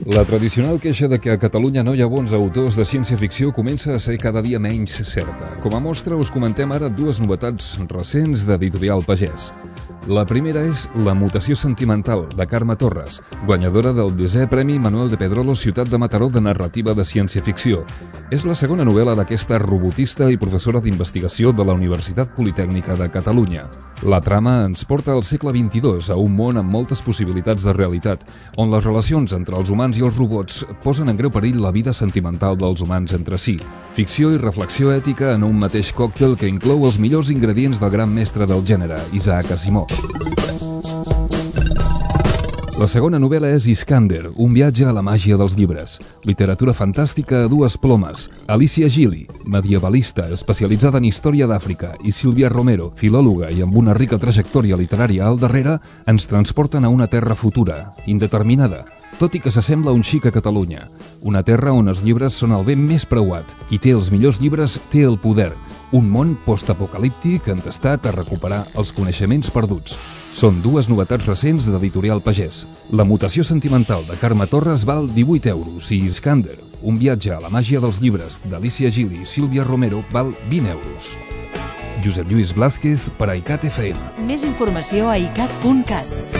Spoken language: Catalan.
La tradicional queixa de que a Catalunya no hi ha bons autors de ciència-ficció comença a ser cada dia menys certa. Com a mostra, us comentem ara dues novetats recents d'Editorial Pagès. La primera és La mutació sentimental, de Carme Torres, guanyadora del 10è Premi Manuel de Pedrolo Ciutat de Mataró de narrativa de ciència-ficció. És la segona novel·la d'aquesta robotista i professora d'investigació de la Universitat Politècnica de Catalunya. La trama ens porta al segle XXII, a un món amb moltes possibilitats de realitat, on les relacions entre els humans i els robots posen en greu perill la vida sentimental dels humans entre si. Ficció i reflexió ètica en un mateix còctel que inclou els millors ingredients del gran mestre del gènere, Isaac Asimov. La segona novel·la és Iskander, un viatge a la màgia dels llibres. Literatura fantàstica a dues plomes. Alicia Gili, medievalista especialitzada en història d'Àfrica, i Sílvia Romero, filòloga i amb una rica trajectòria literària al darrere, ens transporten a una terra futura, indeterminada, tot i que s'assembla un xic a Catalunya. Una terra on els llibres són el bé més preuat. Qui té els millors llibres té el poder. Un món postapocalíptic entestat a recuperar els coneixements perduts. Són dues novetats recents d'Editorial Pagès. La mutació sentimental de Carme Torres val 18 € i Iskander, un viatge a la màgia dels llibres d'Alicia Gili i Sílvia Romero, val 20 €. Josep Lluís Blázquez per a ICAT FM. Més informació a icat.cat.